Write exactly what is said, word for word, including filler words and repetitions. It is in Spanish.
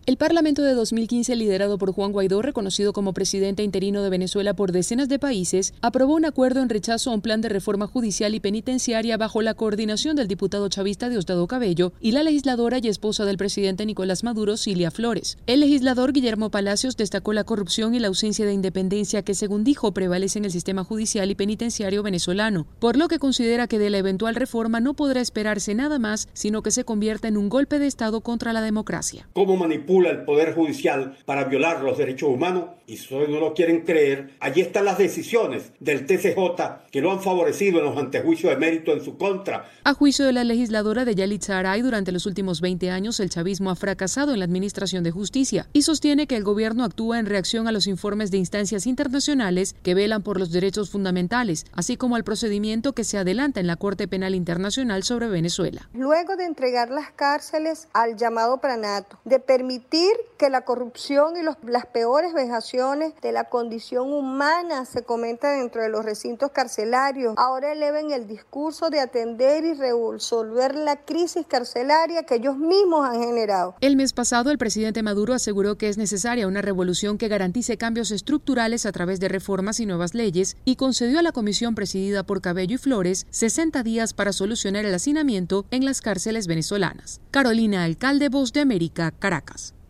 El Parlamento de dos mil quince, liderado por Juan Guaidó, reconocido como presidente interino de Venezuela por decenas de países, aprobó un acuerdo en rechazo a un plan de reforma judicial y penitenciaria bajo la coordinación del diputado chavista Diosdado Cabello y la legisladora y esposa del presidente Nicolás Maduro, Cilia Flores. El legislador Guillermo Palacios destacó la corrupción y la ausencia de independencia que, según dijo, prevalece en el sistema judicial y penitenciario venezolano, por lo que considera que de la eventual reforma no podrá esperarse nada más, sino que se convierta en un golpe de Estado contra la democracia. ¿Cómo manipula el Poder Judicial para violar los derechos humanos? Y si no lo quieren creer, allí están las decisiones del T C J que lo han favorecido en los antejuicios de mérito en su contra. A juicio de la legisladora de Yalitza Aray, durante los últimos veinte años el chavismo ha fracasado en la administración de justicia y sostiene que el gobierno actúa en reacción a los informes de instancias internacionales que velan por los derechos fundamentales, así como al procedimiento que se adelanta en la Corte Penal Internacional sobre Venezuela. Luego de entregar las cárceles al llamado Pranato, de permitir que la corrupción y los, las peores vejaciones de la condición humana se cometa dentro de los recintos carcelarios, ahora eleven el discurso de atender y resolver la crisis carcelaria que ellos mismos han generado. El mes pasado, el presidente Maduro aseguró que es necesaria una revolución que garantice cambios estructurales a través de reformas y nuevas leyes y concedió a la comisión presidida por Cabello y Flores sesenta días para solucionar el hacinamiento en las cárceles venezolanas. Carolina Alcalde, Voz de América, Caracas.